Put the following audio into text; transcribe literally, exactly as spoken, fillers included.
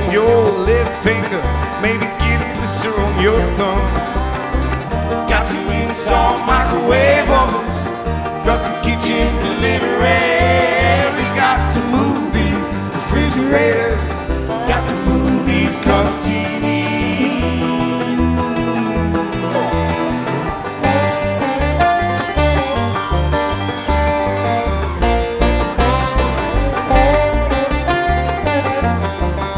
on your little finger, maybe get a blister on your thumb. Got to install microwave